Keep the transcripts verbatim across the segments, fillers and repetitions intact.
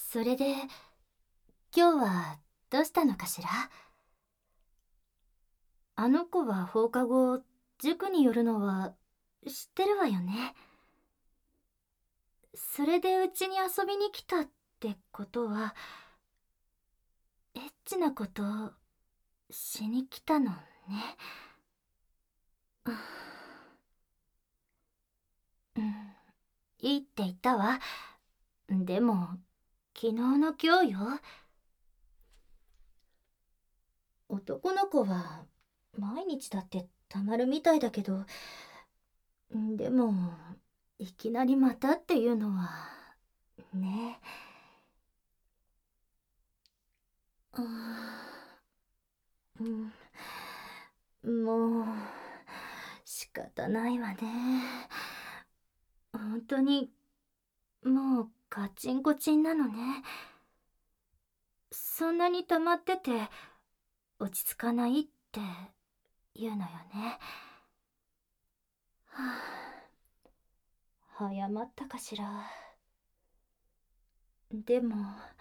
それで、今日はどうしたのかしら？あの子は放課後、塾に寄るのは知ってるわよね。それでうちに遊びに来たってことは、エッチなことしに来たのね。うん、いいって言ったわ。でも、昨日の今日よ。男の子は毎日だってたまるみたいだけど、でもいきなりまたっていうのはね。うーん、もう仕方ないわね。本当にもうカチンコチンなのね。そんなに溜まってて落ち着かないって言うのよね。はあ、早まったかしら。でも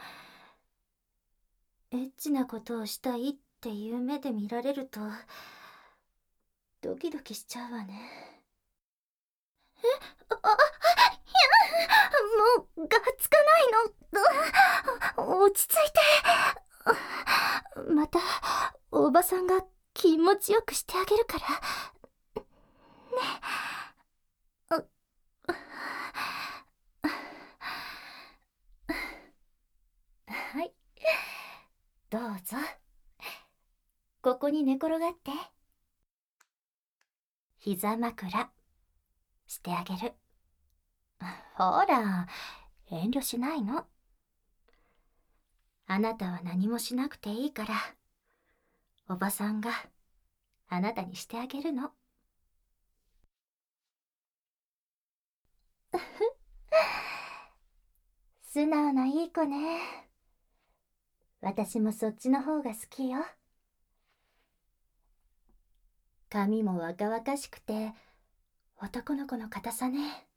エッチなことをしたいっていう目で見られるとドキドキしちゃうわね。え、あ、あ、いや、もうがっつかないの。落ち着いて。またおばさんが気持ちよくしてあげるからね。はい、どうぞ。ここに寝転がって。膝枕してあげる。ほら、遠慮しないの。あなたは何もしなくていいから、おばさんがあなたにしてあげるの。素直ないい子ね。私もそっちの方が好きよ。髪も若々しくて男の子の硬さね。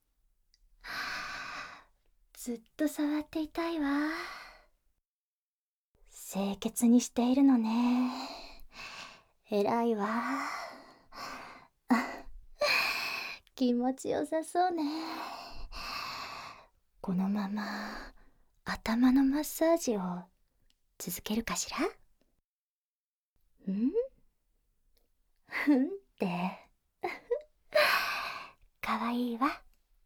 ずっと触っていたいわ。清潔にしているのね。偉いわ。気持ちよさそうね。このまま頭のマッサージを続けるかしら？ん？ふんってかわいいわ。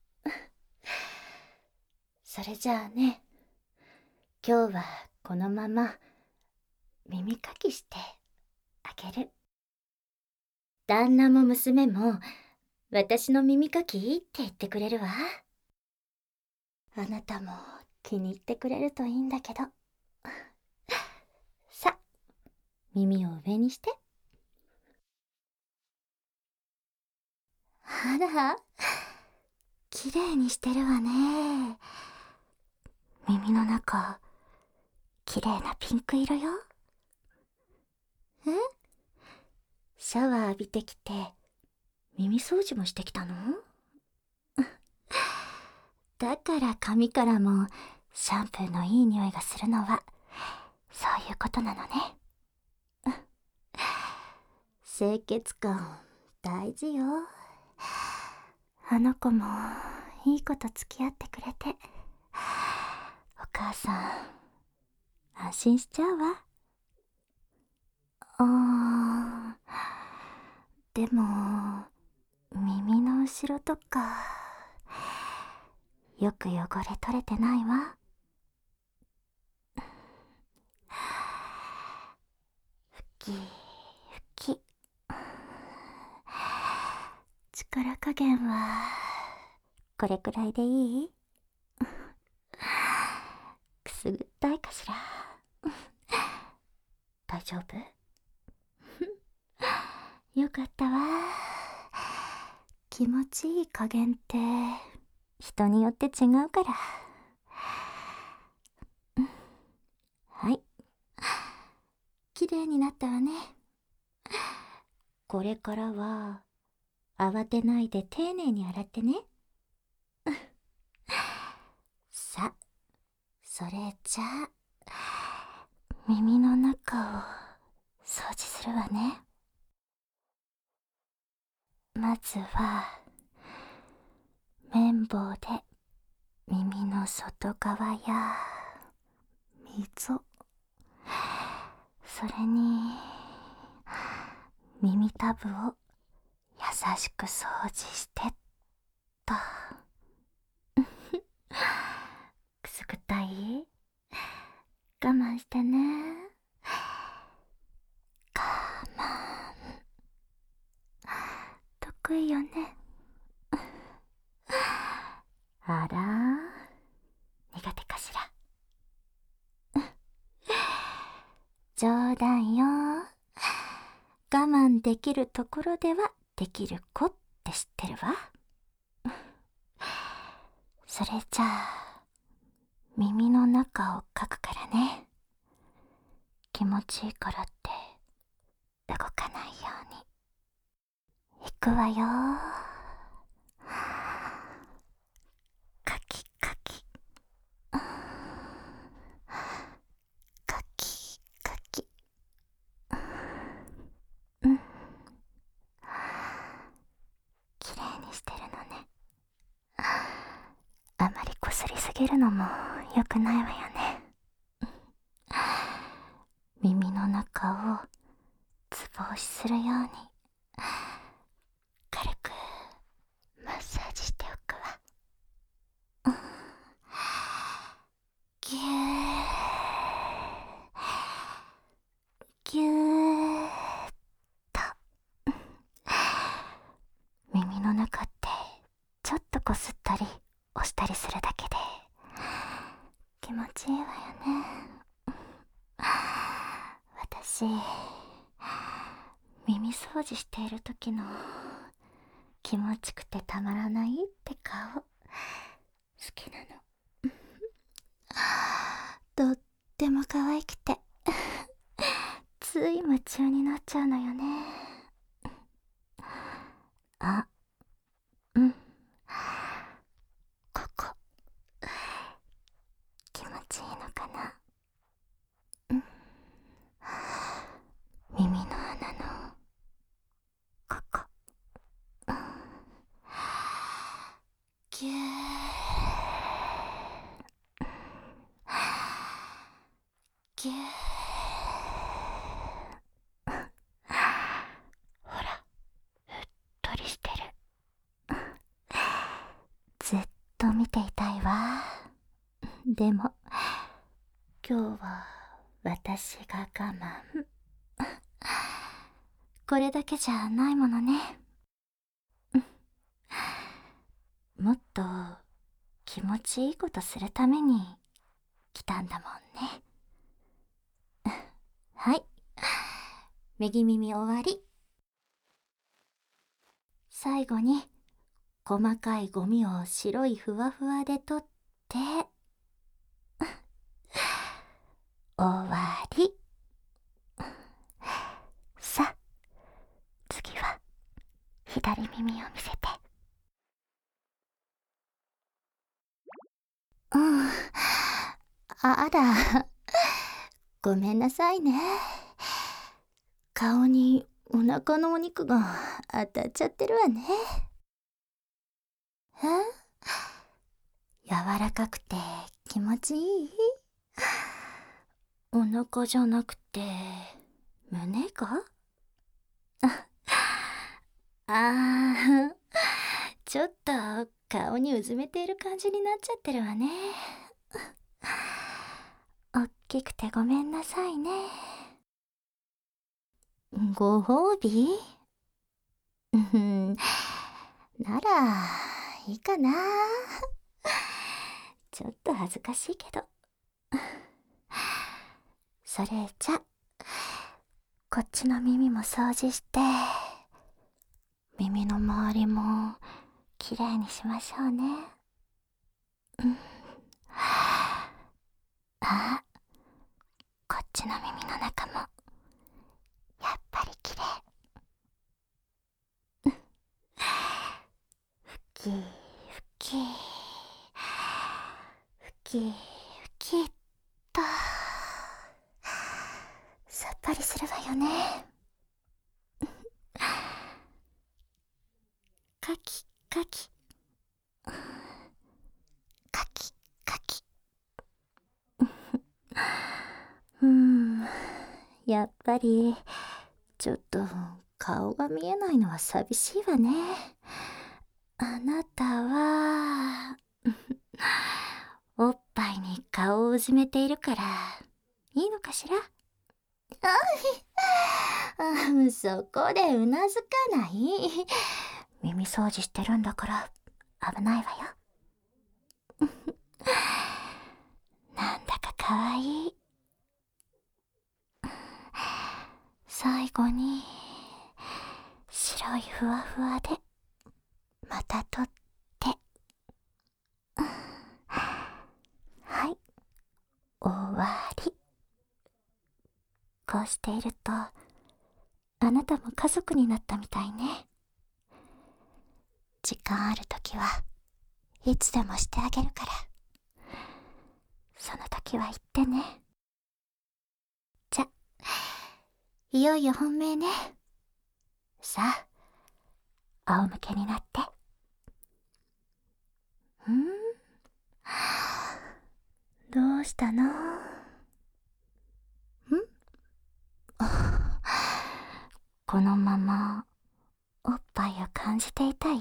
それじゃあね、今日はこのまま耳かきしてあげる。旦那も娘も私の耳かきいいって言ってくれるわ。あなたも気に入ってくれるといいんだけど。さ、耳を上にして。あら、きれいにしてるわね。耳の中、きれいなピンク色よ。え？シャワー浴びてきて、耳掃除もしてきたの？だから髪からもシャンプーのいい匂いがするのは、そういうことなのね。清潔感大事よ。あの子もいい子と付き合ってくれて、お母さん安心しちゃうわ。あー、でも耳の後ろとかよく汚れ取れてないわ。ふきふき。力加減はこれくらいでいい？くすぐったいかしら？大丈夫？よかったわ。気持ちいい加減って人によって違うから。はい、きれいになったわね。これからは慌てないで丁寧に洗ってね。さ、 それじゃあ耳の中を掃除するわね。まずは綿棒で耳の外側や溝、それに耳たぶを優しく掃除してっと。くすぐったい？我慢してね。我慢。得意よね。あら、苦手かしら。冗談よ。我慢できるところではできる子って知ってるわ。それじゃあ耳の中をかくからね。気持ちいいからって動かないように。いくわよ。かきかき、かきかき、うん、きれいにしてるのね。あまりこすりすぎるのも良くないわよね。耳の中をつぼ押しするように軽くマッサージしておくわ。ぎゅーぎゅーっと。耳の中ってちょっとこすったり押したりするだけで気持ちいいわよね。私、耳掃除している時の気持ちくてたまらないって顔好きなの。とっても可愛くてつい夢中になっちゃうのよね。あ、うん、ここ気持ちいいのかな。うん、耳の穴のここ、うん、ぎゅーぎゅー。ほら、うっとりしてる。ずっと見ていたいわ。でも今日は私が我慢。これだけじゃないものね。もっと気持ちいいことするために来たんだもんね。はい、右耳終わり。最後に細かいゴミを白いふわふわで取って終わり。さあ次は左耳を見せて。うん、あら、ごめんなさいね。顔にお腹のお肉が当たっちゃってるわね。え？柔らかくて気持ちいい？お腹じゃなくて胸が？あー、ちょっと顔にうずめている感じになっちゃってるわね。おっきくてごめんなさいね。ご褒美？うん、ならいいかな。ちょっと恥ずかしいけど。それじゃこっちの耳も掃除して耳の周りもきれいにしましょうね。うん、あ、こっちの耳の中もやっぱりきれい。ふきふきふきふきっね。カキカキカキカキ。うーん、やっぱりちょっと顔が見えないのは寂しいわね。あなたはおっぱいに顔をうずめているからいいのかしら。あ、そこでうなずかない。耳掃除してるんだから危ないわよ。なんだかかわいい。最後に白いふわふわでまた取って、はい、終わり。こうしているとあなたも家族になったみたいね。時間あるときはいつでもしてあげるから、その時は言ってね。じゃ、いよいよ本命ね。さあ、仰向けになって。ん？どうしたの？ん？このままおっぱいを感じていたい？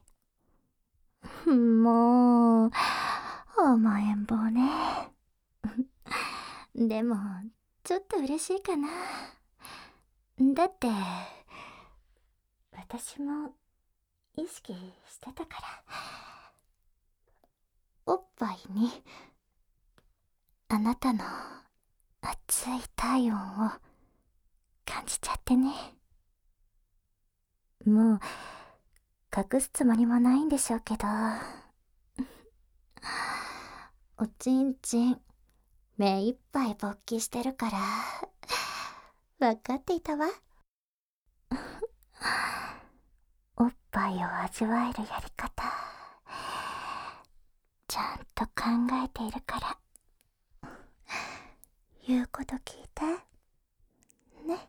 もう甘えん坊ね。でもちょっと嬉しいかな。だって私も意識してたから。おっぱいにあなたの熱い体温を感じちゃってね。もう隠すつもりもないんでしょうけど、おちんちん目いっぱい勃起してるから分かっていたわ。おっぱいを味わえるやり方ちゃんと考えているから、言うこと聞いてね。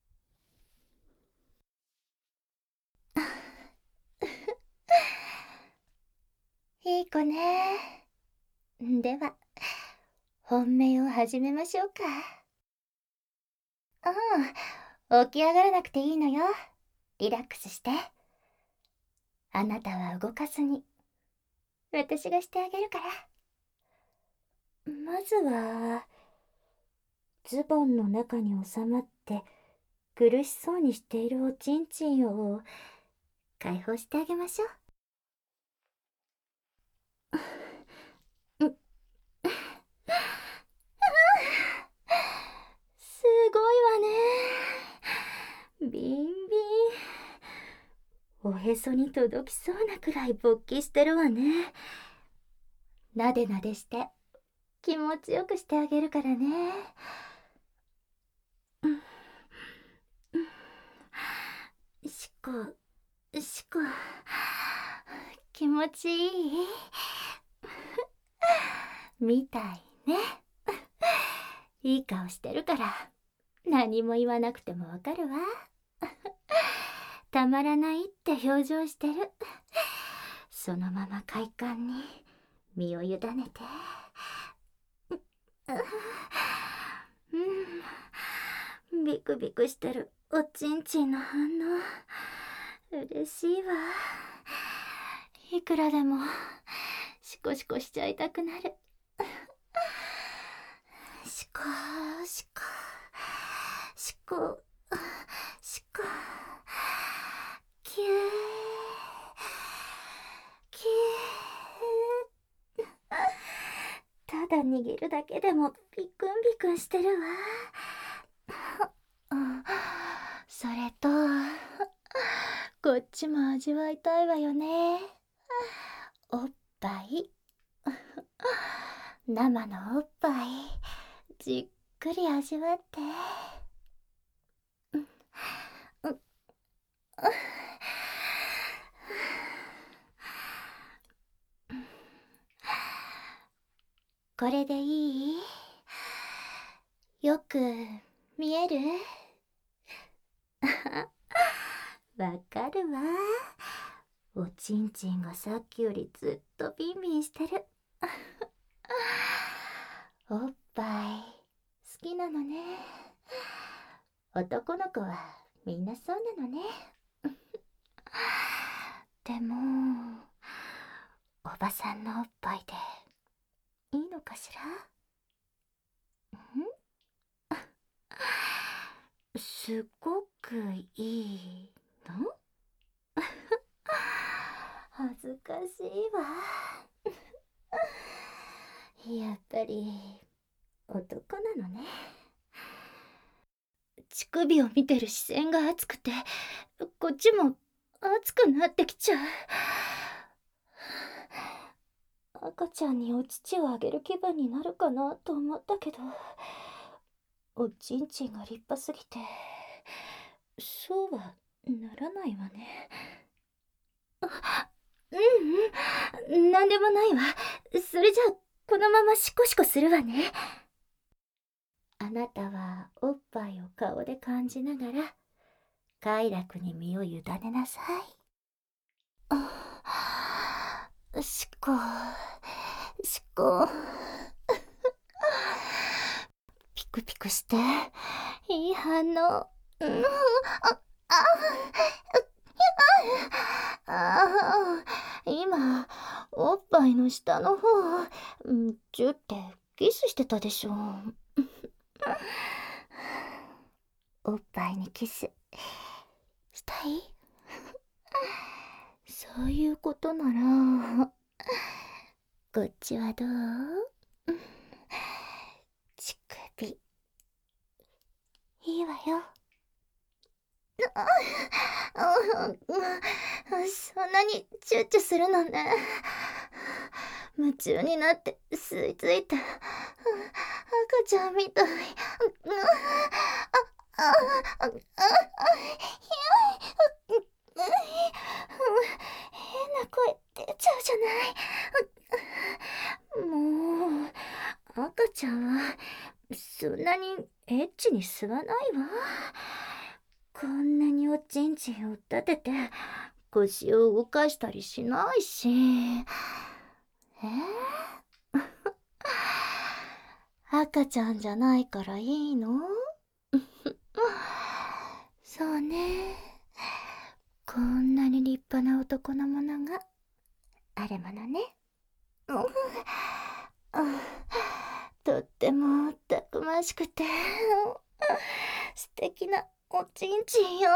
いい子ね。では本命を始めましょうか。うん、起き上がらなくていいのよ。リラックスして。あなたは動かずに私がしてあげるから。まずはズボンの中に収まって苦しそうにしているおちんちんを解放してあげましょう。すごいわね。ビンビン。おへそに届きそうなくらい勃起してるわね。なでなでして気持ちよくしてあげるからね。うん、うん、しこしこ、気持ちいいみたいね。いい顔してるから何も言わなくてもわかるわ。たまらないって表情してる。そのまま快感に身を委ねて。うん、ビクビクしてるおちんちんの反応嬉しいわ。いくらでもシコシコしちゃいたくなる。シコシコシコシコ、キューキュー。ただ握るだけでもビクンビクンしてるわ。それとこっちも味わいたいわよね。おっぱい生のおっぱいじっくり味わって。これでいい？よく見える？ わかるわ。おちんちんがさっきよりずっとビンビンしてる。おっぱい好きなのね。男の子はみんなそうなのね。でもおばさんのおっぱいでいいのかしら。んすっごくいいの？恥ずかしいわ。やっぱり男なのね。乳首を見てる視線が熱くて、こっちも熱くなってきちゃう。赤ちゃんにお乳をあげる気分になるかなと思ったけど、おちんちんが立派すぎてそうはならないわね。ううん、なんでもないわ。それじゃあこのままシコシコするわね。あなたはおっぱいを顔で感じながら快楽に身を委ねなさい。しこしこピクピクしていい反応。うん、ああああ、今おっぱいの下の方チュってキスしてたでしょ。おっぱいにキスしたい？そういうことならこっちはどう？乳首いいわよ。そんなにチュッチュするのね。夢中になって吸い付いて赤ちゃんみたい。変な声出ちゃうじゃない。もう赤ちゃんはそんなにエッチに吸わないわ。こんなにおちんちんを立てて腰を動かしたりしないし。えー、赤ちゃんじゃないからいいの？そうね。こんなに立派な男のものがあるものね。とってもたくましくて素敵なおちんちんよ。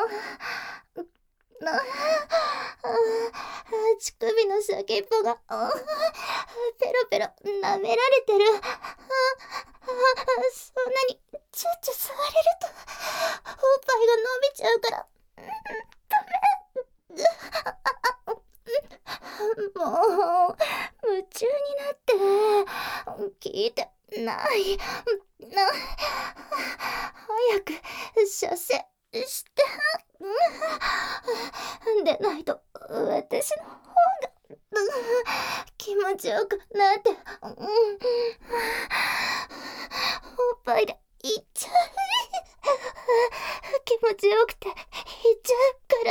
乳首の先っぽがペロペロ舐められてる。そんなにチュッチュ吸われるとおっぱいが伸びちゃうからダメ。もう夢中になって聞いてないな。早く射精してでないと私の方が気持ちよくなって、うん、おっぱいでいっちゃう。気持ちよくていっちゃうから。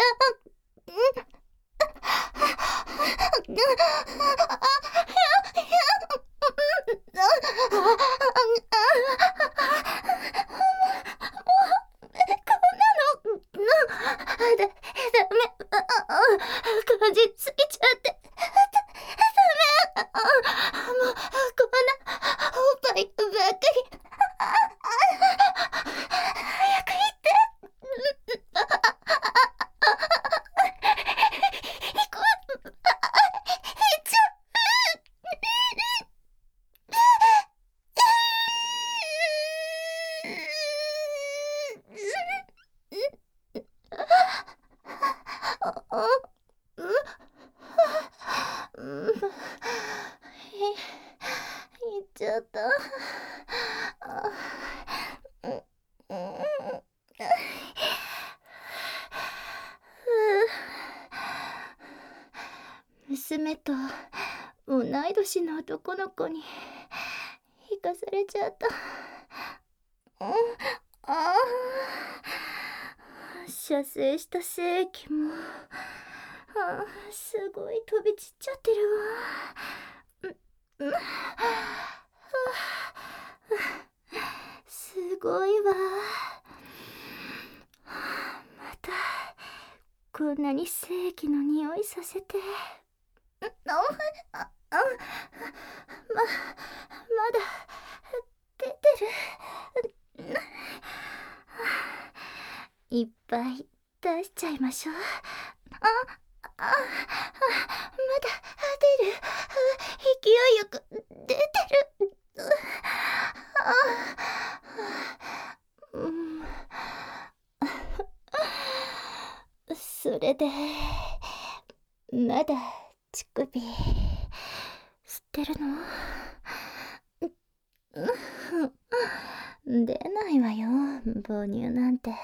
感じすぎちゃってダメ。もうこんなおっぱいばっかり。早く言って。行くわ。行っちゃう。言っちゃった。娘と同い年の男の子に引かされちゃった。ああ、幸射精した精液も、あーすごい飛び散っちゃってるわ。う、う、はあ、すごいわ。またこんなに精液の匂いさせて。あ、あ、あ、ま、まだ出てる。いっぱい出しちゃいましょう。あ、あ、あ、まだ出る。勢いよく出てる。あ、うん、それでまだ乳首吸ってるの？出ないわよ、母乳なんて。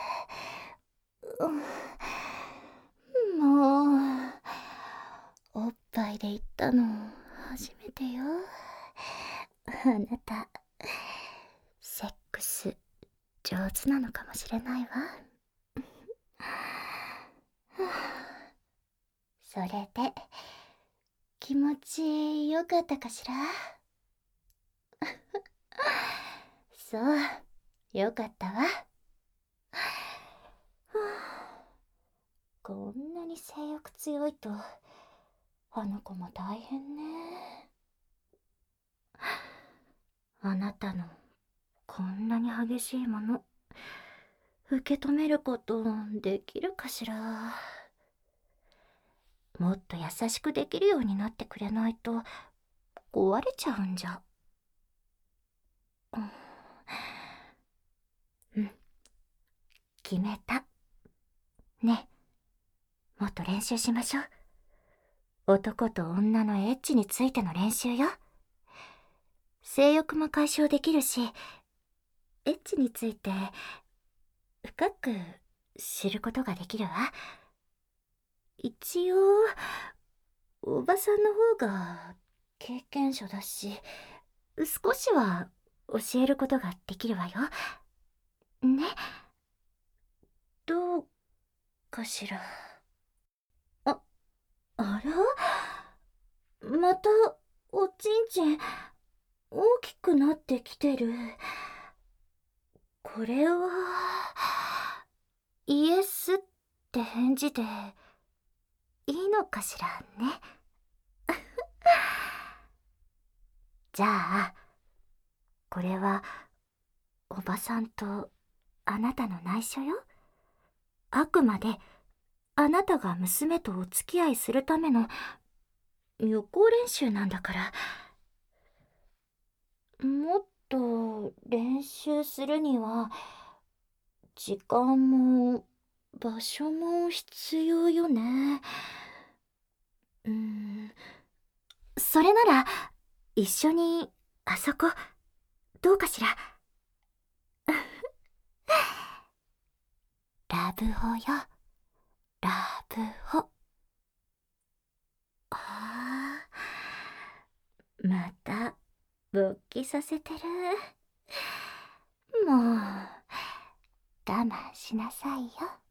もうおっぱいで言ったの初めてよ。あなたセックス上手なのかもしれないわ。それで気持ちよかったかしら？そう、よかったわ。こんなに性欲強いとあの子も大変ね。あなたのこんなに激しいもの受け止めることできるかしら？もっと優しくできるようになってくれないと壊れちゃうんじゃ。うん、決めた。ねえ、もっと練習しましょう。男と女のエッチについての練習よ。性欲も解消できるし、エッチについて深く知ることができるわ。一応おばさんの方が経験者だし、少しは教えることができるわよ。ね、どうかしら。あ、あら？またおちんちん大きくなってきてる。これはイエスって返事でいいのかしらね。じゃあこれはおばさんとあなたの内緒よ。あくまであなたが娘とお付き合いするための予行練習なんだから。もっと練習するには時間も場所も必要よね。うーん、それなら一緒にあそこどうかしら？ラブホよ、ラブホ。あー、また勃起させてる。もう我慢しなさいよ。